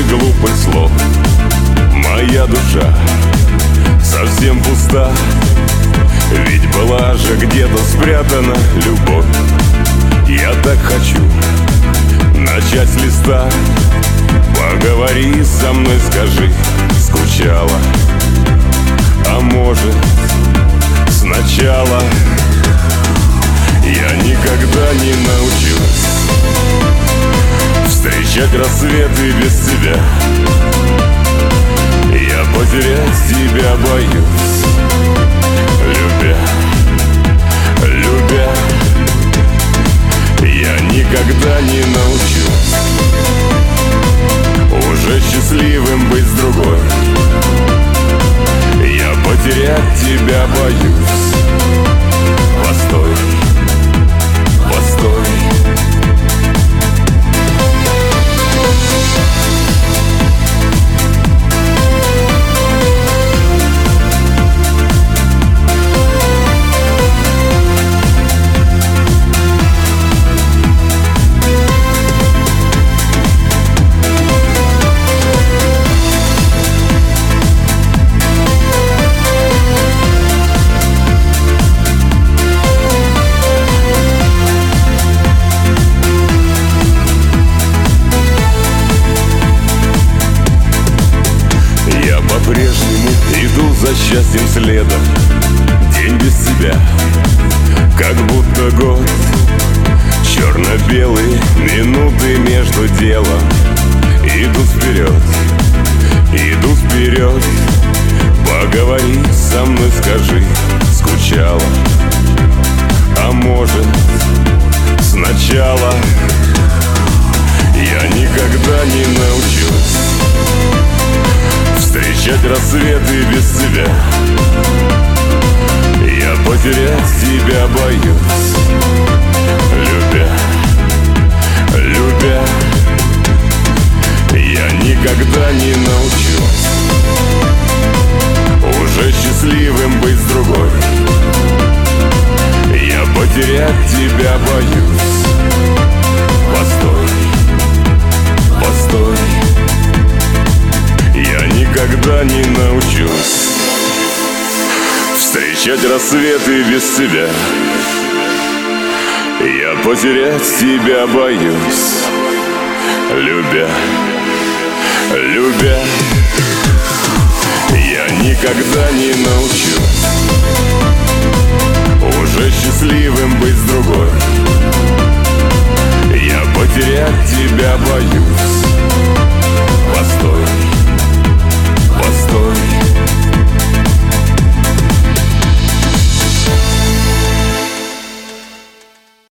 глупых слов. Моя душа совсем пуста, ведь была же где-то спрятана любовь. Я так хочу начать с листа. Поговори со мной, скажи, скучала? А может, сначала? Я никогда не научусь встречать рассветы без тебя. Я потерять тебя боюсь, любя, любя. Я никогда не научусь уже счастливым быть с другой. Я потерять тебя боюсь. Постой, постой. По-прежнему иду за счастьем следом. День без тебя, как будто год. Черно-белые минуты между делом. Иду вперед, иду вперед. Поговори со мной, скажи, скучала? А может, сначала? Я никогда не научусь встречать рассветы без тебя. Я потерять тебя боюсь, любя, любя. Я никогда не научусь уже счастливым быть с другой. Я потерять тебя боюсь. Постой, постой. Я никогда не научусь встречать рассветы без тебя. Я потерять тебя боюсь, любя, любя. Я никогда не научусь уже счастливым быть с другой. Я потерять тебя боюсь.